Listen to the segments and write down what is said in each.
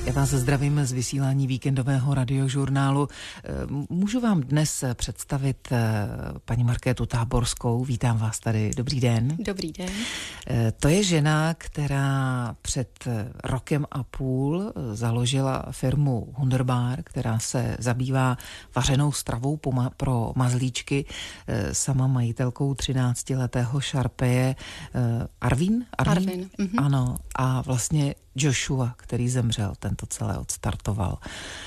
Já vás zdravím z vysílání víkendového radiožurnálu. Můžu vám dnes představit paní Markétu Táborskou. Vítám vás tady. Dobrý den. Dobrý den. To je žena, která před rokem a půl založila firmu Wunderbar, která se zabývá vařenou stravou pro mazlíčky. Sama majitelkou 13letého šarpeje Arvin? Mm-hmm. Ano. A vlastně Joshua, který zemřel, ten to celé odstartoval.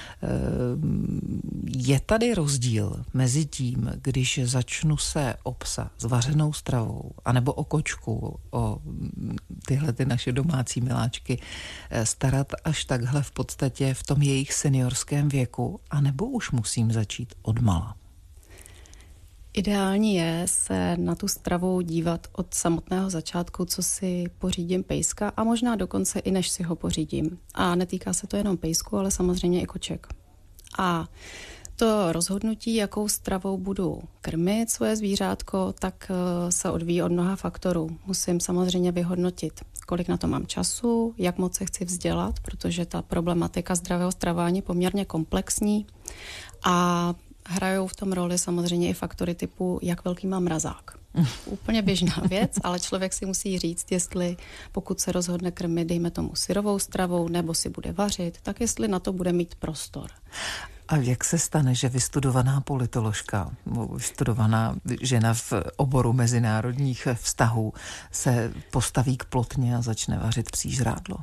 Je tady rozdíl mezi tím, když začnu se o psa s vařenou stravou, anebo o kočku, o tyhle ty naše domácí miláčky starat až takhle v podstatě v tom jejich seniorském věku, anebo už musím začít odmala? Ideální je se na tu stravu dívat od samotného začátku, co si pořídím pejska a možná dokonce i než si ho pořídím. A netýká se to jenom pejsku, ale samozřejmě i koček. A to rozhodnutí, jakou stravou budu krmit svoje zvířátko, tak se odvíjí od mnoha faktorů. Musím samozřejmě vyhodnotit, kolik na to mám času, jak moc se chci vzdělat, protože ta problematika zdravého stravování je poměrně komplexní a hrajou v tom roli samozřejmě i faktory typu, jak velký mám mrazák. Úplně běžná věc, ale člověk si musí říct, jestli pokud se rozhodne krmit, dejme tomu syrovou stravou, nebo si bude vařit, tak jestli na to bude mít prostor. A jak se stane, že vystudovaná politoložka, vystudovaná žena v oboru mezinárodních vztahů se postaví k plotně a začne vařit psí žrádlo?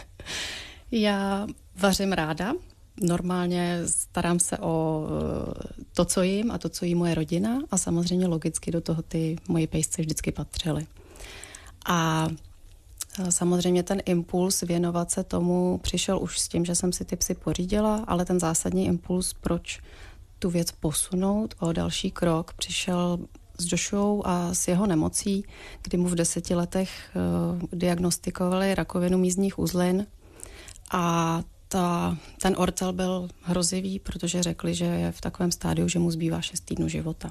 Já vařím ráda. Normálně starám se o to, co jím a to, co jí moje rodina a samozřejmě logicky do toho ty moje pejsce vždycky patřily. A samozřejmě ten impuls věnovat se tomu přišel už s tím, že jsem si ty psy pořídila, ale ten zásadní impuls, proč tu věc posunout o další krok, přišel s Joshuou a s jeho nemocí, kdy mu v 10 letech diagnostikovali rakovinu mízních uzlin a ten ortel byl hrozivý, protože řekli, že je v takovém stádiu, že mu zbývá 6 týdnů života.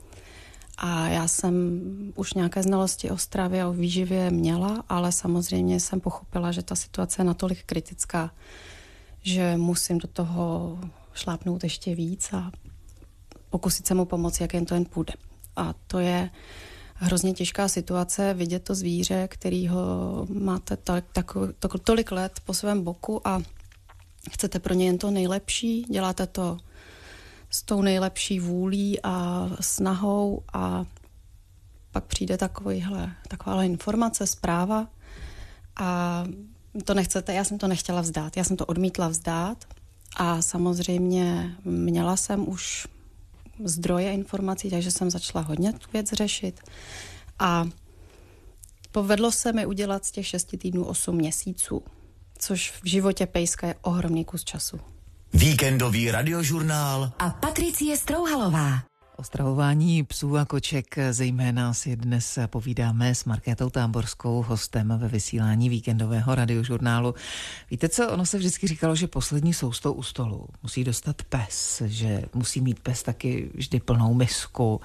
A já jsem už nějaké znalosti o stravě a o výživě měla, ale samozřejmě jsem pochopila, že ta situace je natolik kritická, že musím do toho šlápnout ještě víc a pokusit se mu pomoct, jak jen to jen půjde. A to je hrozně těžká situace, vidět to zvíře, kterýho máte tolik let po svém boku a chcete pro ně jen to nejlepší, děláte to s tou nejlepší vůlí a snahou a pak přijde takováhle informace, zpráva a to nechcete, já jsem to nechtěla vzdát, já jsem to odmítla vzdát a samozřejmě měla jsem už zdroje informací, takže jsem začala hodně tu věc řešit a povedlo se mi udělat z těch 6 týdnů 8 měsíců. Což v životě pejska je ohromný kus času. Víkendový radiožurnál a Patricie Strouhalová. O stravování psů a koček zejména si dnes povídáme s Markétou Táborskou, hostem ve vysílání víkendového radiožurnálu. Víte co, ono se vždycky říkalo, že poslední soustou u stolu musí dostat pes, že musí mít pes taky vždy plnou misku,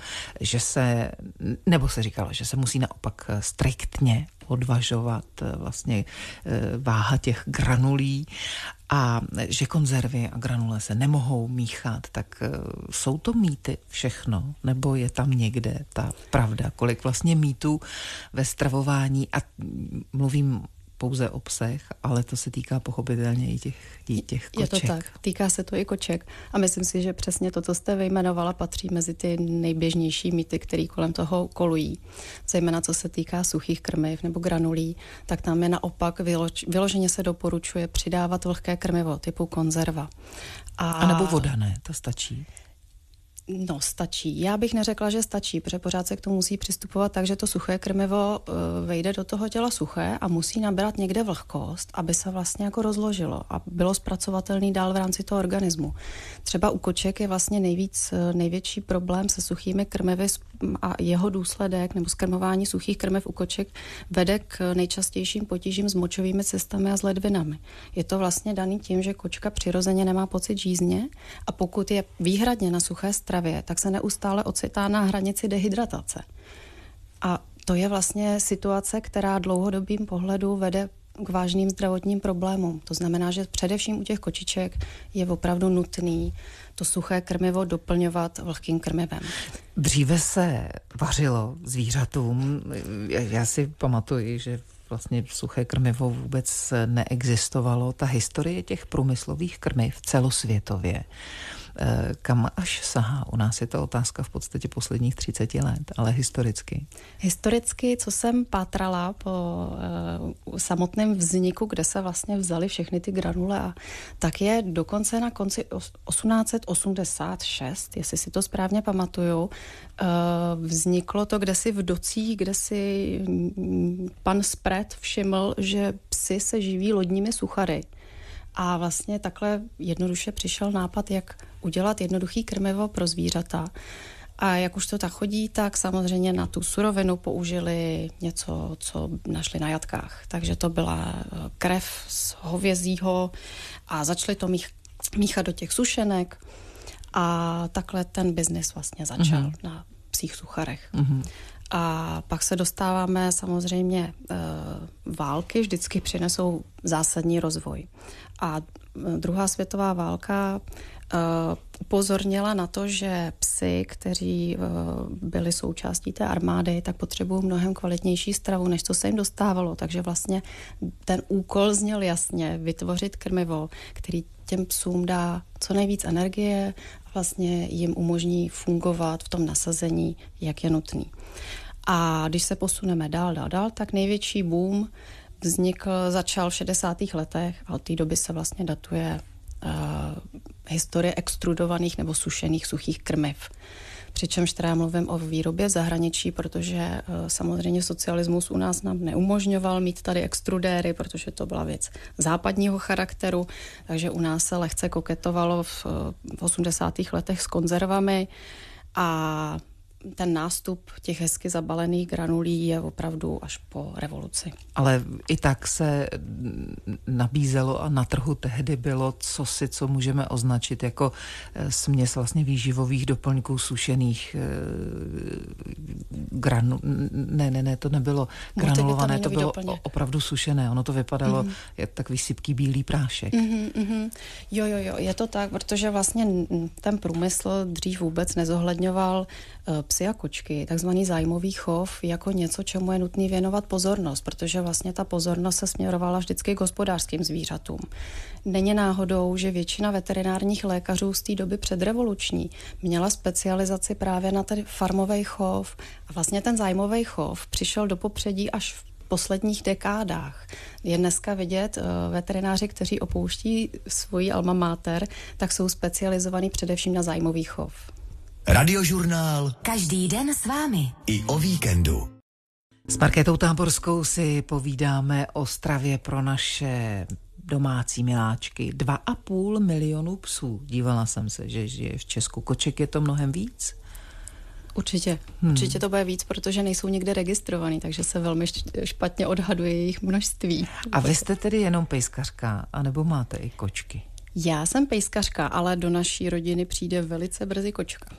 nebo se říkalo, že se musí naopak striktně odvažovat vlastně váha těch granulí a že konzervy a granule se nemohou míchat, tak jsou to mýty všechno, nebo je tam někde ta pravda, kolik vlastně mýtů ve stravování a mluvím pouze o psech, ale to se týká pochopitelně i těch koček. Je to tak, týká se to i koček a myslím si, že přesně to, co jste vyjmenovala, patří mezi ty nejběžnější mýty, které kolem toho kolují. Zejména co se týká suchých krmiv nebo granulí, tak tam je naopak vyloženě se doporučuje přidávat vlhké krmivo typu konzerva. A nebo voda, ne? To stačí? No, stačí. Já bych neřekla, že stačí, protože pořád se k tomu musí přistupovat tak, že to suché krmivo vejde do toho těla suché a musí nabrat někde vlhkost, aby se vlastně jako rozložilo a bylo zpracovatelný dál v rámci toho organismu. Třeba u koček je vlastně největší problém se suchými krmivy a jeho důsledek nebo zkrmování suchých krmiv u koček vede k nejčastějším potížím s močovými cestami a s ledvinami. Je to vlastně daný tím, že kočka přirozeně nemá pocit žízně a pokud je výhradně na suché stravě, tak se neustále ocitá na hranici dehydratace. A to je vlastně situace, která dlouhodobým pohledu vede k vážným zdravotním problémům. To znamená, že především u těch kočiček je opravdu nutný to suché krmivo doplňovat vlhkým krmivem. Dříve se vařilo zvířatům. Já si pamatuji, že vlastně suché krmivo vůbec neexistovalo. Ta historie těch průmyslových krmiv celosvětově, kam až sahá? U nás je to otázka v podstatě posledních 30 let, ale historicky. Historicky, co jsem pátrala po samotném vzniku, kde se vlastně vzaly všechny ty granule, tak je dokonce na konci 1886, jestli si to správně pamatuju, vzniklo to kdesi v docích, kde si pan Spret všiml, že psy se živí lodními suchary. A vlastně takhle jednoduše přišel nápad, jak udělat jednoduchý krmivo pro zvířata. A jak už to tak chodí, tak samozřejmě na tu surovinu použili něco, co našli na jatkách. Takže to byla krev z hovězího a začali to míchat do těch sušenek a takhle ten biznis vlastně začal na psích sucharech. A pak se dostáváme samozřejmě, války vždycky přinesou zásadní rozvoj. A druhá světová válka upozornila na to, že psi, kteří byli součástí té armády, tak potřebují mnohem kvalitnější stravu, než co se jim dostávalo. Takže vlastně ten úkol zněl jasně vytvořit krmivo, který těm psům dá co nejvíc energie a vlastně jim umožní fungovat v tom nasazení, jak je nutný. A když se posuneme dál, tak největší boom začal v 60. letech a od té doby se vlastně datuje historie extrudovaných nebo sušených suchých krmiv. Přičemž teda mluvím o výrobě v zahraničí, protože samozřejmě socialismus u nás nám neumožňoval mít tady extrudéry, protože to byla věc západního charakteru, takže u nás se lehce koketovalo v 80. letech s konzervami a ten nástup těch hezky zabalených granulí je opravdu až po revoluci. Ale i tak se nabízelo a na trhu tehdy bylo co můžeme označit jako směs vlastně výživových doplňků sušených Ne, to nebylo granulované, to bylo opravdu sušené. Ono to vypadalo jak takový sypký bílý prášek. Jo, je to tak, protože vlastně ten průmysl dřív vůbec nezohledňoval psy a kočky, takzvaný zájmový chov, jako něco, čemu je nutný věnovat pozornost, protože vlastně ta pozornost se směrovala vždycky k hospodářským zvířatům. Není náhodou, že většina veterinárních lékařů z té doby předrevoluční měla specializaci právě na ten farmový chov a vlastně ten zájmový chov přišel do popředí až v posledních dekádách. Je dneska vidět, veterináři, kteří opouští svoji alma mater, tak jsou specializovaní především na zájmový chov. Radiožurnál. Každý den s vámi. I o víkendu. S Markétou Táborskou si povídáme o stravě pro naše domácí miláčky. 2,5 milionu psů. Dívala jsem se, že žije v Česku. Koček je to mnohem víc? Určitě. Určitě to bude víc, protože nejsou někde registrovaný, takže se velmi špatně odhaduje jejich množství. A vy jste tedy jenom pejskařka, anebo máte i kočky? Já jsem pejskařka, ale do naší rodiny přijde velice brzy kočka.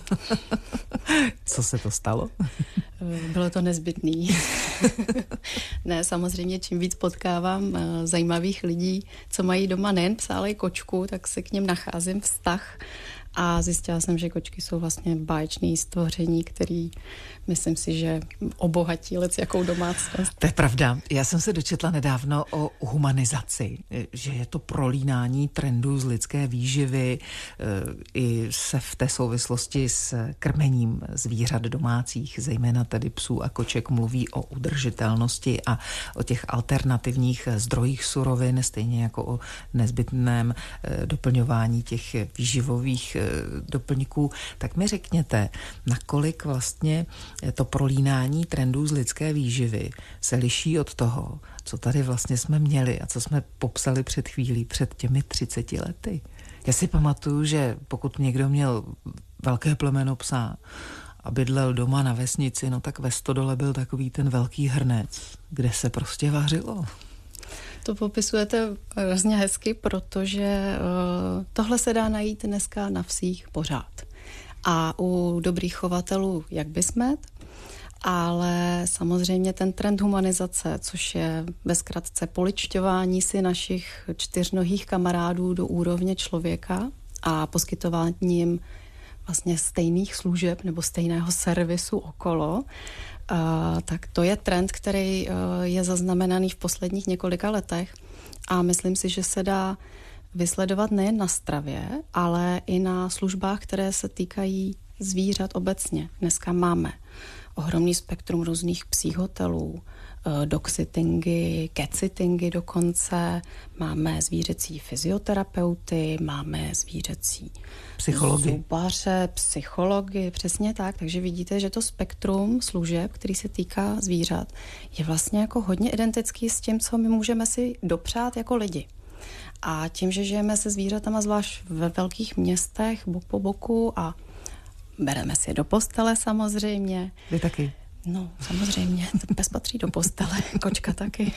Co se to stalo? Bylo to nezbytný. Ne, samozřejmě, čím víc potkávám zajímavých lidí, co mají doma nejen psa, ale i kočku, tak se k něm nacházím vztah. A zjistila jsem, že kočky jsou vlastně báječný stvoření, který myslím si, že obohatí jakou domácnost. To je pravda. Já jsem se dočetla nedávno o humanizaci, že je to prolínání trendů z lidské výživy, i se v té souvislosti s krmením zvířat domácích, zejména tedy psů a koček, mluví o udržitelnosti a o těch alternativních zdrojích surovin, stejně jako o nezbytném doplňování těch výživových doplňků. Tak mi řekněte, nakolik vlastně to prolínání trendů z lidské výživy se liší od toho, co tady vlastně jsme měli a co jsme popsali před chvílí, před těmi 30 lety. Já si pamatuju, že pokud někdo měl velké plemeno psa a bydlel doma na vesnici, no tak ve stodole byl takový ten velký hrnec, kde se prostě vařilo. To popisujete hrozně hezky, protože tohle se dá najít dneska na vsích pořád. A u dobrých chovatelů jak bysmet, Ale samozřejmě ten trend humanizace, což je ve zkratce poličťování si našich čtyřnohých kamarádů do úrovně člověka a poskytování jim vlastně stejných služeb nebo stejného servisu okolo, tak to je trend, který je zaznamenaný v posledních několika letech a myslím si, že se dá vysledovat nejen na stravě, ale i na službách, které se týkají zvířat obecně. Dneska máme ohromný spektrum různých psích hotelů, dog-sittingy, cat-sittingy dokonce, máme zvířecí fyzioterapeuty, máme zvířecí zubaře, psychology, přesně tak. Takže vidíte, že to spektrum služeb, který se týká zvířat, je vlastně jako hodně identický s tím, co my můžeme si dopřát jako lidi. A tím, že žijeme se zvířatama zvlášť ve velkých městech, bok po boku a bereme si je do postele samozřejmě. Vy taky? No, samozřejmě. Pes patří do postele, kočka taky.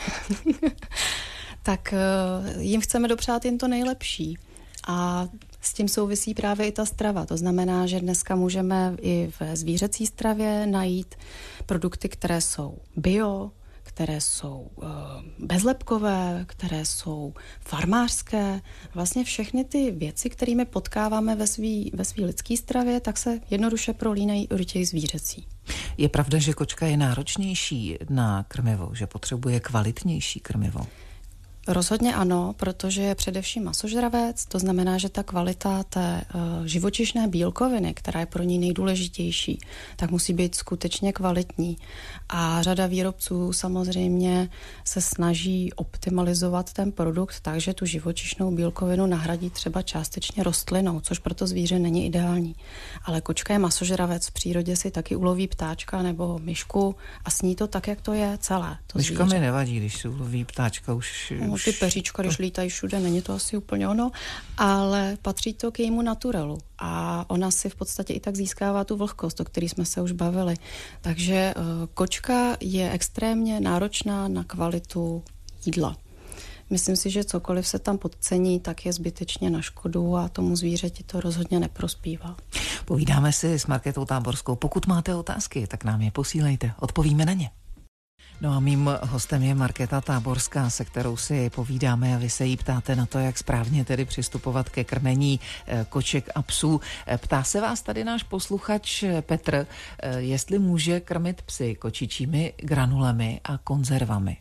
Tak jim chceme dopřát jen to nejlepší. A s tím souvisí právě i ta strava. To znamená, že dneska můžeme i ve zvířecí stravě najít produkty, které jsou bio, které jsou bezlepkové, které jsou farmářské. Vlastně všechny ty věci, kterými potkáváme ve svý lidské stravě, tak se jednoduše prolínají do těch zvířecí. Je pravda, že kočka je náročnější na krmivo, že potřebuje kvalitnější krmivo? Rozhodně ano, protože je především masožravec, to znamená, že ta kvalita té živočišné bílkoviny, která je pro ní nejdůležitější, tak musí být skutečně kvalitní. A řada výrobců samozřejmě se snaží optimalizovat ten produkt tak, že tu živočišnou bílkovinu nahradí třeba částečně rostlinou, což pro to zvíře není ideální. Ale kočka je masožravec, v přírodě si taky uloví ptáčka nebo myšku a sní to tak, jak to je celé. Myška mi nevadí, když si uloví ptáčka už... Ty peříčka, když lítají všude, není to asi úplně ono, ale patří to k jejímu naturelu a ona si v podstatě i tak získává tu vlhkost, o který jsme se už bavili. Takže kočka je extrémně náročná na kvalitu jídla. Myslím si, že cokoliv se tam podcení, tak je zbytečně na škodu a tomu zvířeti to rozhodně neprospívá. Povídáme si s Markétou Táborskou. Pokud máte otázky, tak nám je posílejte, odpovíme na ně. No a mým hostem je Markéta Táborská, se kterou si povídáme a vy se jí ptáte na to, jak správně tedy přistupovat ke krmení koček a psů. Ptá se vás tady náš posluchač Petr, jestli může krmit psy kočičími granulemi a konzervami.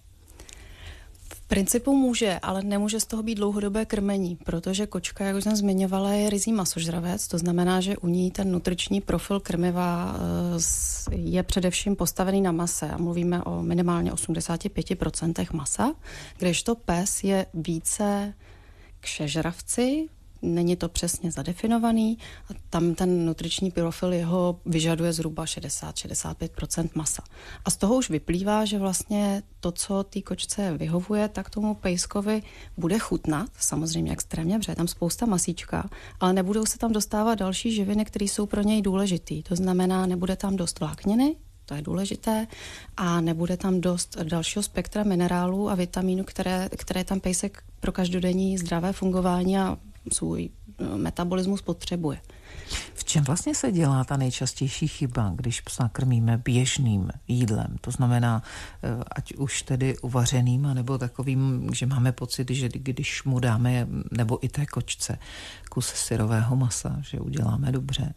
V principu může, ale nemůže z toho být dlouhodobé krmení, protože kočka, jak už jsem zmiňovala, je ryzí masožravec, to znamená, že u ní ten nutriční profil krmiva je především postavený na mase a mluvíme o minimálně 85% masa, kdežto pes je více k všežravci, není to přesně zadefinovaný a tam ten nutriční profil jeho vyžaduje zhruba 60-65% masa. A z toho už vyplývá, že vlastně to, co té kočce vyhovuje, tak tomu pejskovi bude chutnat, samozřejmě extrémně, protože je tam spousta masíčka, ale nebudou se tam dostávat další živiny, které jsou pro něj důležitý. To znamená, nebude tam dost vlákniny, to je důležité, a nebude tam dost dalšího spektra minerálů a vitamínů, které tam pejsek pro každodenní zdravé fungování a svůj metabolismus potřebuje. V čem vlastně se dělá ta nejčastější chyba, když psa krmíme běžným jídlem? To znamená, ať už tedy uvařeným, nebo takovým, že máme pocit, že když mu dáme, nebo i té kočce, kus syrového masa, že uděláme dobře.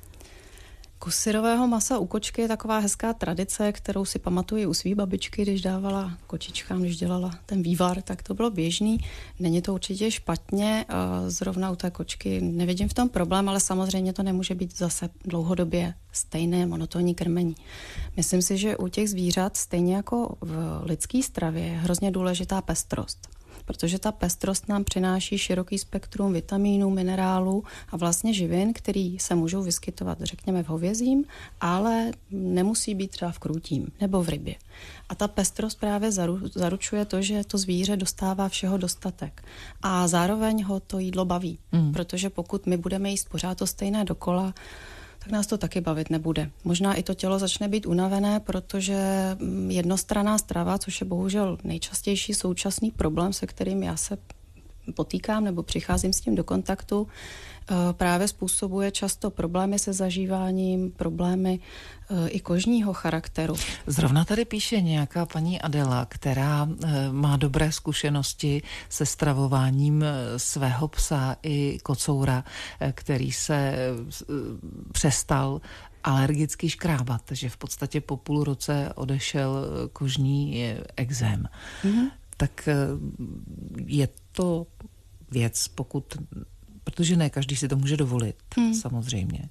Kus syrového masa u kočky je taková hezká tradice, kterou si pamatuju u svý babičky, když dávala kočičkám, když dělala ten vývar, tak to bylo běžný. Není to určitě špatně, zrovna u té kočky nevidím v tom problém, ale samozřejmě to nemůže být zase dlouhodobě stejné monotónní krmení. Myslím si, že u těch zvířat, stejně jako v lidské stravě, je hrozně důležitá pestrost. Protože ta pestrost nám přináší široký spektrum vitamínů, minerálů a vlastně živin, který se můžou vyskytovat, řekněme, v hovězím, ale nemusí být třeba v krůtím nebo v rybě. A ta pestrost právě zaručuje to, že to zvíře dostává všeho dostatek. A zároveň ho to jídlo baví, protože pokud my budeme jíst pořád to stejné dokola, tak nás to taky bavit nebude. Možná i to tělo začne být unavené, protože jednostranná strava, což je bohužel nejčastější současný problém, se kterým já se potýkám nebo přicházím s tím do kontaktu, právě způsobuje často problémy se zažíváním, problémy i kožního charakteru. Zrovna tady píše nějaká paní Adela, která má dobré zkušenosti se stravováním svého psa i kocoura, který se přestal alergicky škrábat, že v podstatě po půl roce odešel kožní ekzém. Tak je to věc, protože ne každý si to může dovolit, samozřejmě.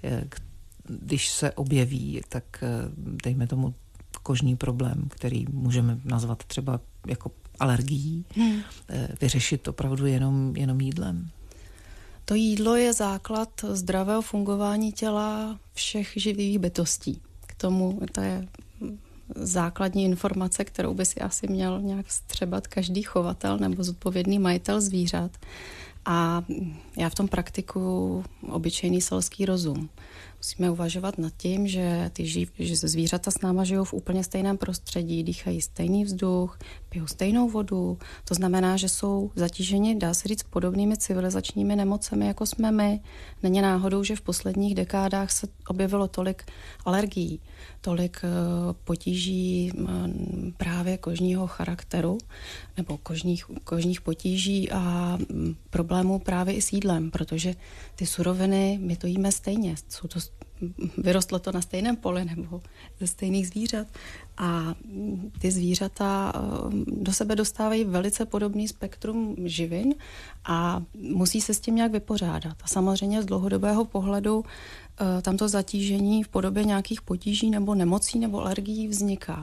Když se objeví, tak dejme tomu kožní problém, který můžeme nazvat třeba jako alergií, vyřešit opravdu jenom jídlem. To jídlo je základ zdravého fungování těla všech živých bytostí. K tomu to je základní informace, kterou by si asi měl nějak vstřebat každý chovatel nebo zodpovědný majitel zvířat. A já v tom praktikuju obyčejný selský rozum. Musíme uvažovat nad tím, že že zvířata s náma žijou v úplně stejném prostředí, dýchají stejný vzduch, pijou stejnou vodu. To znamená, že jsou zatíženi, dá se říct, podobnými civilizačními nemocemi, jako jsme my. Není náhodou, že v posledních dekádách se objevilo tolik alergií, tolik potíží právě kožního charakteru nebo kožních potíží a problémů právě i s jídlem, protože ty suroviny, my to jíme stejně. Vyrostlo to na stejném poli nebo ze stejných zvířat a ty zvířata do sebe dostávají velice podobný spektrum živin a musí se s tím nějak vypořádat. A samozřejmě z dlouhodobého pohledu tamto zatížení v podobě nějakých potíží nebo nemocí nebo alergií vzniká.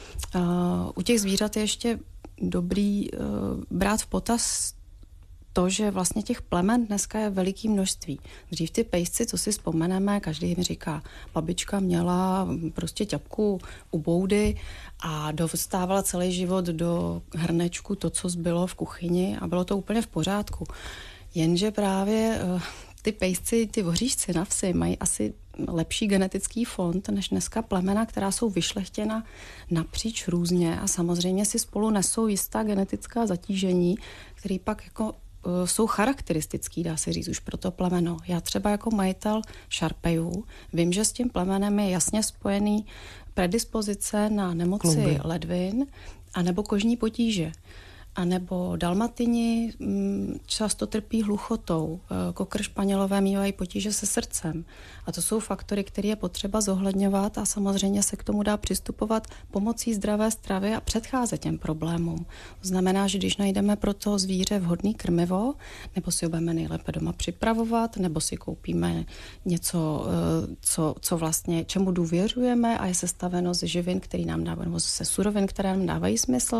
U těch zvířat je ještě dobrý brát v potaz to, že vlastně těch plemen dneska je veliký množství. Dřív ty pejsci, co si vzpomeneme, každý mi říká, babička měla prostě ťapku u boudy a dostávala celý život do hrnečku to, co zbylo v kuchyni a bylo to úplně v pořádku. Jenže právě ty pejsci, ty voříšci na vsi mají asi lepší genetický fond než dneska plemena, která jsou vyšlechtěna napříč různě a samozřejmě si spolu nesou jistá genetická zatížení, který pak jako jsou charakteristický, dá se říct, už pro to plemeno. Já třeba jako majitel šarpejů vím, že s tím plemenem je jasně spojený predispozice na nemoci ledvin anebo kožní potíže. A nebo dalmatini často trpí hluchotou, kokr španělové mívají potíže se srdcem. A to jsou faktory, které je potřeba zohledňovat a samozřejmě se k tomu dá přistupovat pomocí zdravé stravy a předcházet těm problémům. To znamená, že když najdeme pro to zvíře vhodný krmivo, nebo si ho budeme nejlépe doma připravovat, nebo si koupíme něco, co vlastně, čemu důvěřujeme a je sestaveno z živin, který nám dávají, nebo ze surovin, které nám dávají smysl,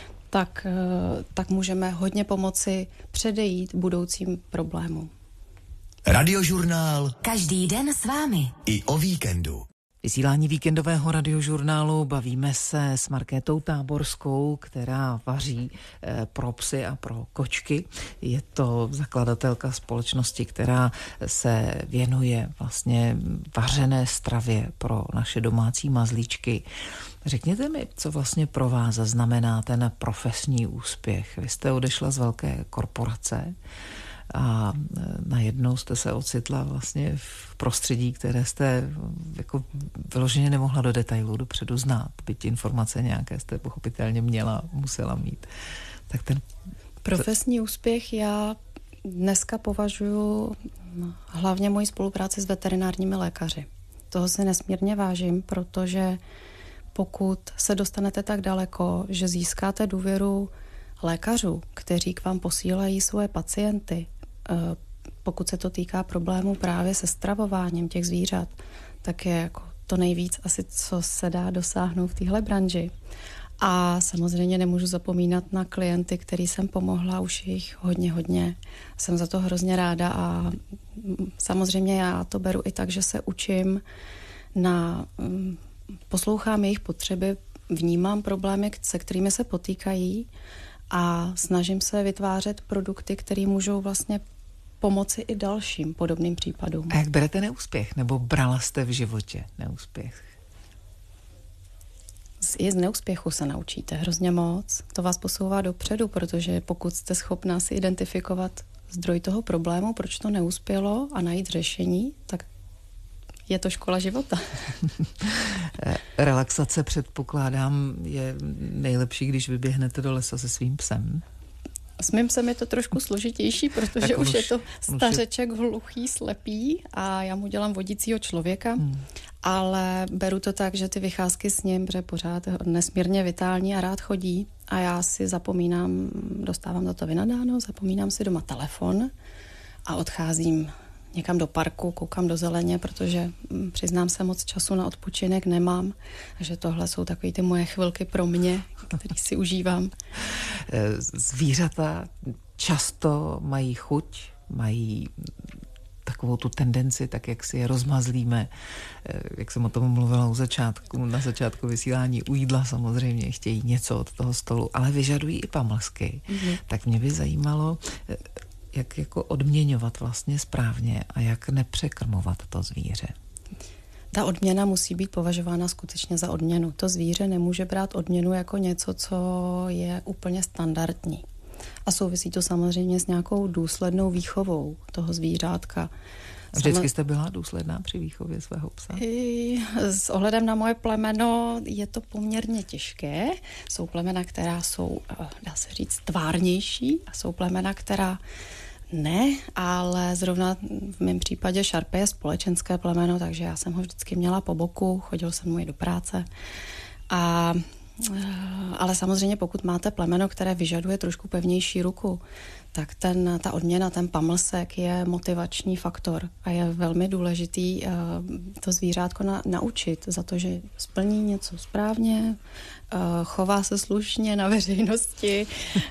tak můžeme hodně pomoci předejít budoucím problémům. Radiožurnál. Každý den s vámi. I o víkendu. Vysílání víkendového radiožurnálu bavíme se s Markétou Táborskou, která vaří pro psy a pro kočky. Je to zakladatelka společnosti, která se věnuje vlastně vařené stravě pro naše domácí mazlíčky. Řekněte mi, co vlastně pro vás znamená ten profesní úspěch. Vy jste odešla z velké korporace a najednou jste se ocitla vlastně v prostředí, které jste jako vyloženě nemohla do detailů dopředu znát, byť informace nějaké jste pochopitelně musela mít. Tak ten profesní úspěch já dneska považuji hlavně moji spolupráci s veterinárními lékaři. Toho si nesmírně vážím, protože pokud se dostanete tak daleko, že získáte důvěru lékařů, kteří k vám posílají svoje pacienty, pokud se to týká problémů právě se stravováním těch zvířat, tak je jako to nejvíc asi, co se dá dosáhnout v téhle branži. A samozřejmě nemůžu zapomínat na klienty, který jsem pomohla, už jich hodně. Jsem za to hrozně ráda a samozřejmě já to beru i tak, že se učím poslouchám jejich potřeby, vnímám problémy, se kterými se potýkají a snažím se vytvářet produkty, které můžou vlastně pomoci i dalším podobným případům. A jak berete neúspěch? Nebo brala jste v životě neúspěch? I z neúspěchu se naučíte hrozně moc. To vás posouvá dopředu, protože pokud jste schopná si identifikovat zdroj toho problému, proč to neuspělo a najít řešení, tak je to škola života. Relaxace, předpokládám, je nejlepší, když vyběhnete do lesa se svým psem. S mým psem je to trošku složitější, protože už je to stařeček hluchý, slepý a já mu dělám vodícího člověka, ale beru to tak, že ty vycházky s ním, protože pořád je nesmírně vitální a rád chodí a já si zapomínám, dostávám za to vynadáno, zapomínám si doma telefon a odcházím někam do parku, koukám do zeleně, protože přiznám se, moc času na odpočinek nemám, takže tohle jsou takové ty moje chvilky pro mě, který si užívám. Zvířata často mají chuť, mají takovou tu tendenci, tak jak si je rozmazlíme, jak jsem o tom mluvila na začátku vysílání, u jídla samozřejmě chtějí něco od toho stolu, ale vyžadují i pamlsky. Tak mě by zajímalo, jak jako odměňovat vlastně správně a jak nepřekrmovat to zvíře. Ta odměna musí být považována skutečně za odměnu. To zvíře nemůže brát odměnu jako něco, co je úplně standardní. A souvisí to samozřejmě s nějakou důslednou výchovou toho zvířátka. Vždycky jste byla důsledná při výchově svého psa? S ohledem na moje plemeno je to poměrně těžké. Jsou plemena, která jsou, dá se říct, tvárnější a jsou plemena, která ne, ale zrovna v mém případě Šarpe je společenské plemeno, takže já jsem ho vždycky měla po boku, chodil jsem mu i do práce. Ale samozřejmě pokud máte plemeno, které vyžaduje trošku pevnější ruku, tak ta odměna, ten pamlsek je motivační faktor a je velmi důležitý to zvířátko naučit za to, že splní něco správně, chová se slušně na veřejnosti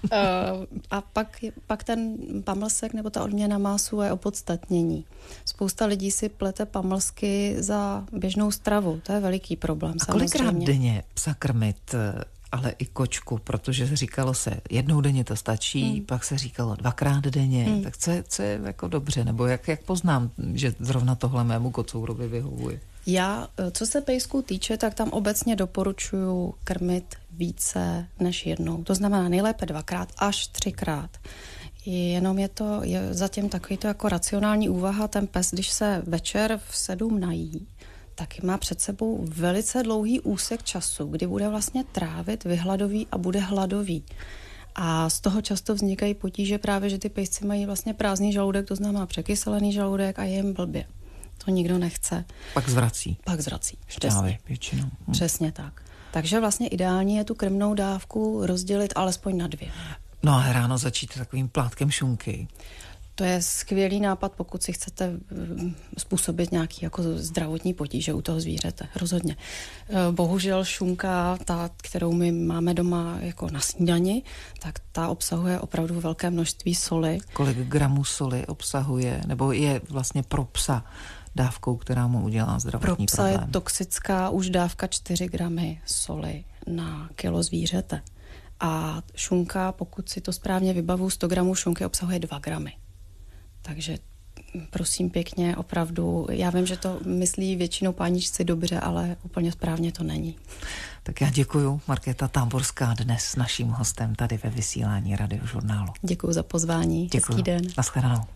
a pak ten pamlsek nebo ta odměna má svoje opodstatnění. Spousta lidí si plete pamlsky za běžnou stravu, to je veliký problém. A kolikrát denně psa krmit, ale i kočku, protože říkalo se, jednou denně to stačí, pak se říkalo 2krát denně, tak co je jako dobře, nebo jak poznám, že zrovna tohle mému kocourovi vyhovuje? Já, co se pejsků týče, tak tam obecně doporučuji krmit více než jednou. To znamená nejlépe 2krát až 3krát. Jenom je zatím takový to jako racionální úvaha, ten pes, když se večer v 7 nají, tak má před sebou velice dlouhý úsek času, kdy bude vlastně trávit, vyhladový a bude hladový. A z toho často vznikají potíže právě, že ty pejsci mají vlastně prázdný žaludek, to znamená překyselený žaludek a je jim blbě. To nikdo nechce. Pak zvrací. Šťávy většinou. Přesně tak. Takže vlastně ideální je tu krmnou dávku rozdělit alespoň na 2. No a ráno začít takovým plátkem šunky. To je skvělý nápad, pokud si chcete způsobit nějaký jako zdravotní potíže u toho zvířete. Rozhodně. Bohužel šunka, ta, kterou my máme doma jako na snídani, tak ta obsahuje opravdu velké množství soli. Kolik gramů soli obsahuje, nebo je vlastně pro psa dávkou, která mu udělá zdravotní problém? Pro psa je toxická už dávka 4 gramy soli na kilo zvířete. A šunka, pokud si to správně vybavu, 100 gramů šunky obsahuje 2 gramy. Takže prosím pěkně, opravdu, já vím, že to myslí většinou páničci dobře, ale úplně správně to není. Tak já děkuju. Markéta Táborská dnes naším hostem tady ve vysílání Radiožurnálu. Děkuju za pozvání. Děkuju. Hezký den. Naschledanou.